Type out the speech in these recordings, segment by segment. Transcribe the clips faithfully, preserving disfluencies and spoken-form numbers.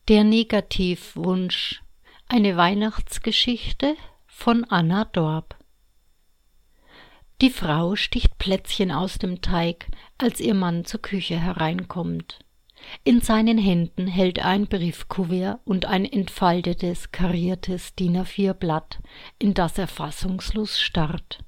Der Negativwunsch. Eine Weihnachtsgeschichte von Anna Dorp. Die Frau sticht Plätzchen aus dem Teig, als ihr Mann zur Küche hereinkommt. In seinen Händen hält er ein Briefkuvert und ein entfaltetes, kariertes D I N A vier Blatt, in das er fassungslos starrt.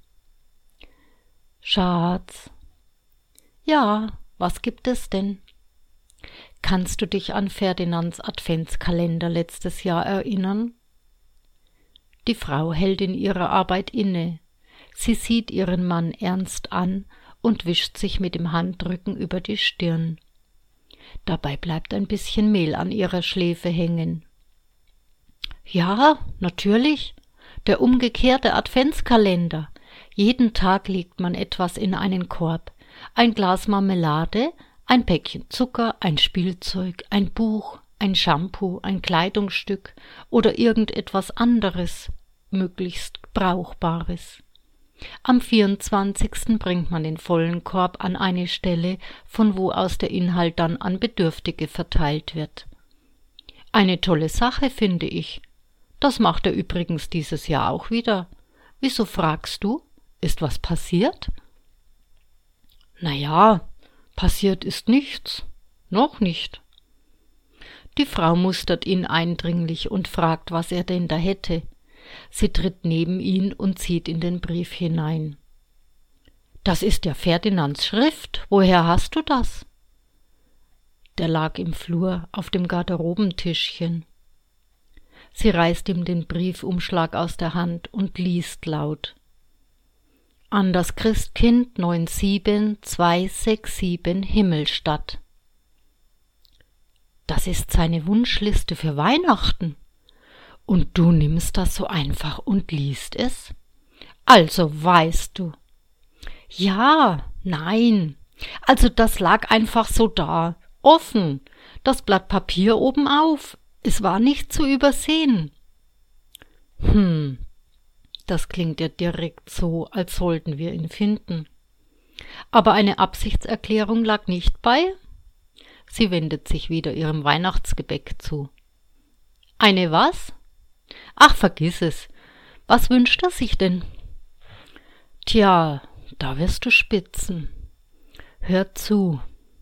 »Schatz.« »Ja, was gibt es denn?« »Kannst du dich an Ferdinands Adventskalender letztes Jahr erinnern?« Die Frau hält in ihrer Arbeit inne. Sie sieht ihren Mann ernst an und wischt sich mit dem Handrücken über die Stirn. Dabei bleibt ein bisschen Mehl an ihrer Schläfe hängen. »Ja, natürlich, der umgekehrte Adventskalender. Jeden Tag legt man etwas in einen Korb. Ein Glas Marmelade, ein Päckchen Zucker, ein Spielzeug, ein Buch, ein Shampoo, ein Kleidungsstück oder irgendetwas anderes, möglichst Brauchbares. Am vierundzwanzigsten bringt man den vollen Korb an eine Stelle, von wo aus der Inhalt dann an Bedürftige verteilt wird. Eine tolle Sache, finde ich. Das macht er übrigens dieses Jahr auch wieder. Wieso fragst du? Ist was passiert?« »Na ja, passiert ist nichts. Noch nicht.« Die Frau mustert ihn eindringlich und fragt, was er denn da hätte. Sie tritt neben ihn und sieht in den Brief hinein. »Das ist ja Ferdinands Schrift. Woher hast du das?« Der lag im Flur auf dem Garderobentischchen. Sie reißt ihm den Briefumschlag aus der Hand und liest laut. »An das Christkind neun sieben zwei sechs sieben Himmelstadt.« Das ist seine Wunschliste für Weihnachten. Und du nimmst das so einfach und liest es? Also weißt du. Ja, nein. Also das lag einfach so da, offen, das Blatt Papier oben auf. Es war nicht zu übersehen. Hm, das klingt ja direkt so, als sollten wir ihn finden. Aber eine Absichtserklärung lag nicht bei? Sie wendet sich wieder ihrem Weihnachtsgebäck zu. Eine was? Ach, vergiss es. Was wünscht er sich denn? Tja, da wirst du spitzen. Hör zu.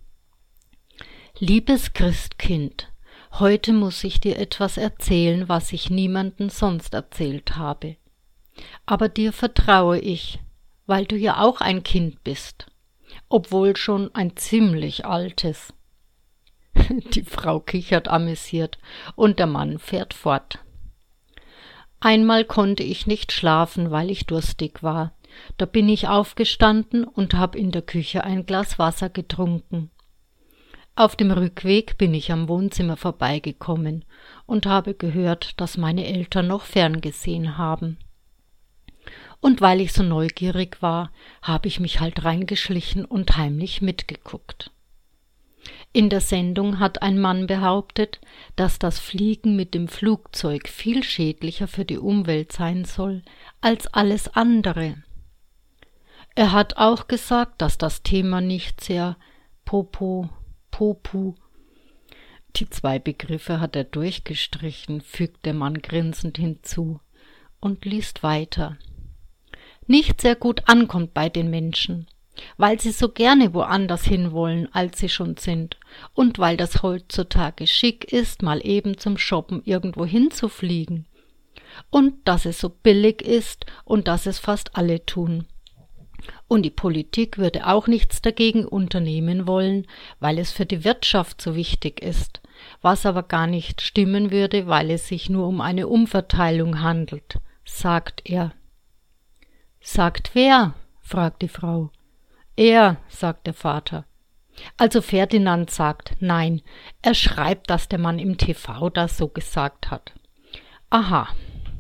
Liebes Christkind, heute muss ich dir etwas erzählen, was ich niemandem sonst erzählt habe. Aber dir vertraue ich, weil du ja auch ein Kind bist, obwohl schon ein ziemlich altes. Die Frau kichert amüsiert und der Mann fährt fort. Einmal konnte ich nicht schlafen, weil ich durstig war. Da bin ich aufgestanden und hab in der Küche ein Glas Wasser getrunken. Auf dem Rückweg bin ich am Wohnzimmer vorbeigekommen und habe gehört, dass meine Eltern noch ferngesehen haben. Und weil ich so neugierig war, habe ich mich halt reingeschlichen und heimlich mitgeguckt. In der Sendung hat ein Mann behauptet, dass das Fliegen mit dem Flugzeug viel schädlicher für die Umwelt sein soll als alles andere. Er hat auch gesagt, dass das Thema nicht sehr popo, popu. Die zwei Begriffe hat er durchgestrichen, fügt der Mann grinsend hinzu und liest weiter. Nicht sehr gut ankommt bei den Menschen, weil sie so gerne woanders hinwollen, als sie schon sind, und weil das heutzutage schick ist, mal eben zum Shoppen irgendwo hinzufliegen, und dass es so billig ist und dass es fast alle tun. Und die Politik würde auch nichts dagegen unternehmen wollen, weil es für die Wirtschaft so wichtig ist, was aber gar nicht stimmen würde, weil es sich nur um eine Umverteilung handelt, sagt er. »Sagt wer?« fragt die Frau. »Er«, sagt der Vater. Also Ferdinand sagt, nein, er schreibt, dass der Mann im T V das so gesagt hat. Aha.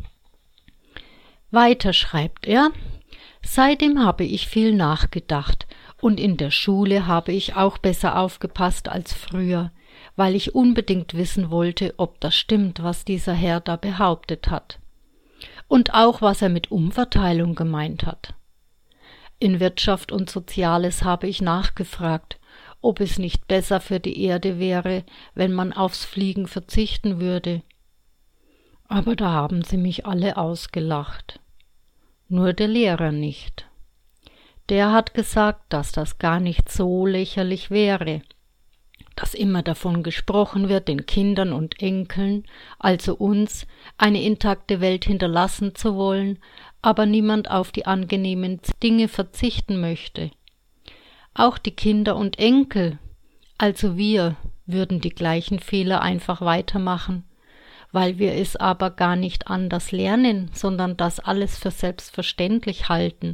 Weiter schreibt er, seitdem habe ich viel nachgedacht und in der Schule habe ich auch besser aufgepasst als früher, weil ich unbedingt wissen wollte, ob das stimmt, was dieser Herr da behauptet hat. Und auch, was er mit Umverteilung gemeint hat. In Wirtschaft und Soziales habe ich nachgefragt ob es nicht besser für die Erde wäre, wenn man aufs Fliegen verzichten würde. Aber da haben sie mich alle ausgelacht. Nur der Lehrer nicht. Der hat gesagt, dass das gar nicht so lächerlich wäre, dass immer davon gesprochen wird, den Kindern und Enkeln, also uns, eine intakte Welt hinterlassen zu wollen, aber niemand auf die angenehmen Dinge verzichten möchte. Auch die Kinder und Enkel, also wir, würden die gleichen Fehler einfach weitermachen, weil wir es aber gar nicht anders lernen, sondern das alles für selbstverständlich halten.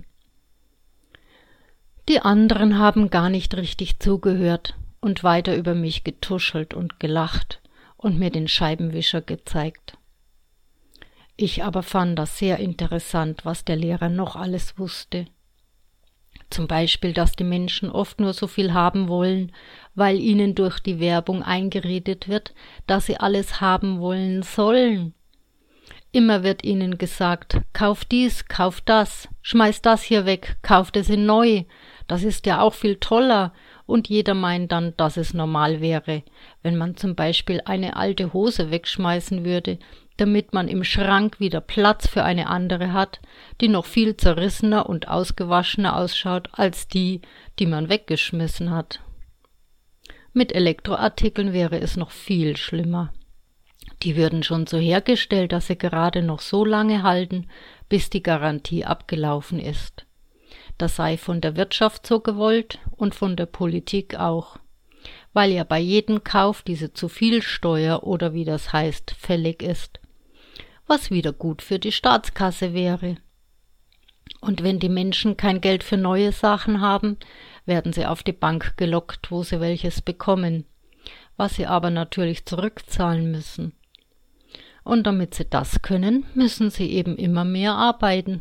Die anderen haben gar nicht richtig zugehört und weiter über mich getuschelt und gelacht und mir den Scheibenwischer gezeigt. Ich aber fand das sehr interessant, was der Lehrer noch alles wusste. Zum Beispiel, dass die Menschen oft nur so viel haben wollen, weil ihnen durch die Werbung eingeredet wird, dass sie alles haben wollen sollen. Immer wird ihnen gesagt, kauf dies, kauf das, schmeiß das hier weg, kauf das in neu, das ist ja auch viel toller, und jeder meint dann, dass es normal wäre, wenn man zum Beispiel eine alte Hose wegschmeißen würde, damit man im Schrank wieder Platz für eine andere hat, die noch viel zerrissener und ausgewaschener ausschaut als die, die man weggeschmissen hat. Mit Elektroartikeln wäre es noch viel schlimmer. Die würden schon so hergestellt, dass sie gerade noch so lange halten, bis die Garantie abgelaufen ist. Das sei von der Wirtschaft so gewollt und von der Politik auch, weil ja bei jedem Kauf diese Zu-viel-Steuer oder wie das heißt, fällig ist, was wieder gut für die Staatskasse wäre. Und wenn die Menschen kein Geld für neue Sachen haben, werden sie auf die Bank gelockt, wo sie welches bekommen, was sie aber natürlich zurückzahlen müssen. Und damit sie das können, müssen sie eben immer mehr arbeiten.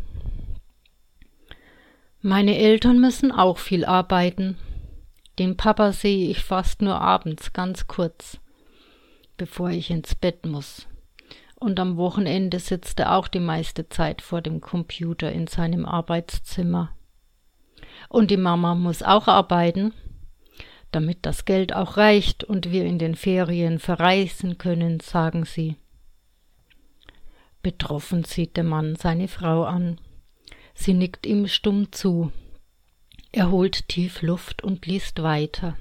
Meine Eltern müssen auch viel arbeiten. Den Papa sehe ich fast nur abends, ganz kurz, bevor ich ins Bett muss. Und am Wochenende sitzt er auch die meiste Zeit vor dem Computer in seinem Arbeitszimmer. Und die Mama muss auch arbeiten, damit das Geld auch reicht und wir in den Ferien verreisen können, sagen sie. Betroffen sieht der Mann seine Frau an. Sie nickt ihm stumm zu. Er holt tief Luft und liest weiter.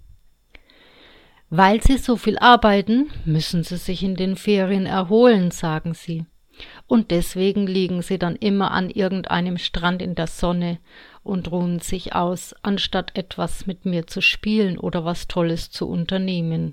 Weil sie so viel arbeiten, müssen sie sich in den Ferien erholen, sagen sie. Und deswegen liegen sie dann immer an irgendeinem Strand in der Sonne und ruhen sich aus, anstatt etwas mit mir zu spielen oder was Tolles zu unternehmen.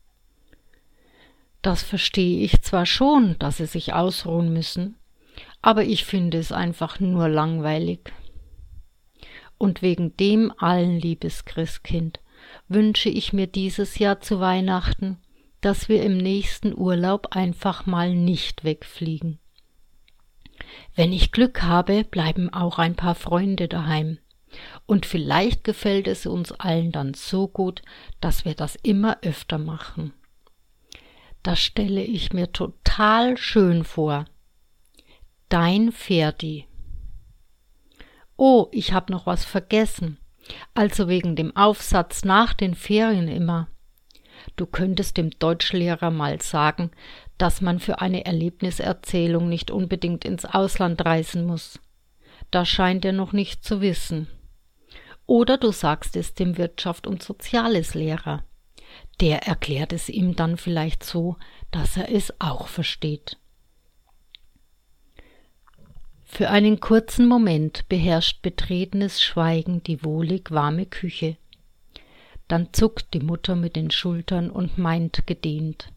Das verstehe ich zwar schon, dass sie sich ausruhen müssen, aber ich finde es einfach nur langweilig. Und wegen dem allen, liebes Christkind, wünsche ich mir dieses Jahr zu Weihnachten, dass wir im nächsten Urlaub einfach mal nicht wegfliegen. Wenn ich Glück habe, bleiben auch ein paar Freunde daheim. Und vielleicht gefällt es uns allen dann so gut, dass wir das immer öfter machen. Das stelle ich mir total schön vor. Dein Ferdi. Oh, ich habe noch was vergessen. Also wegen dem Aufsatz nach den Ferien immer. Du könntest dem Deutschlehrer mal sagen, dass man für eine Erlebniserzählung nicht unbedingt ins Ausland reisen muss. Das scheint er noch nicht zu wissen. Oder du sagst es dem Wirtschaft- und Soziales-Lehrer. Der erklärt es ihm dann vielleicht so, dass er es auch versteht. Für einen kurzen Moment beherrscht betretenes Schweigen die wohlig warme Küche. Dann zuckt die Mutter mit den Schultern und meint gedehnt: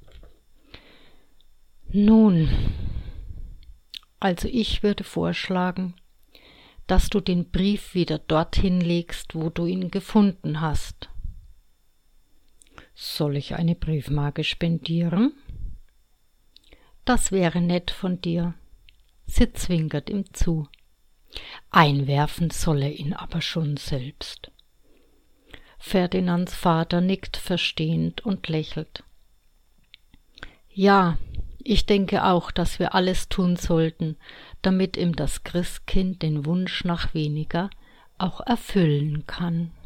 Nun, also ich würde vorschlagen, dass du den Brief wieder dorthin legst, wo du ihn gefunden hast. Soll ich eine Briefmarke spendieren? Das wäre nett von dir. Sie zwinkert ihm zu. Einwerfen soll er ihn aber schon selbst. Ferdinands Vater nickt verstehend und lächelt. Ja, ich denke auch, dass wir alles tun sollten, damit ihm das Christkind den Wunsch nach weniger auch erfüllen kann.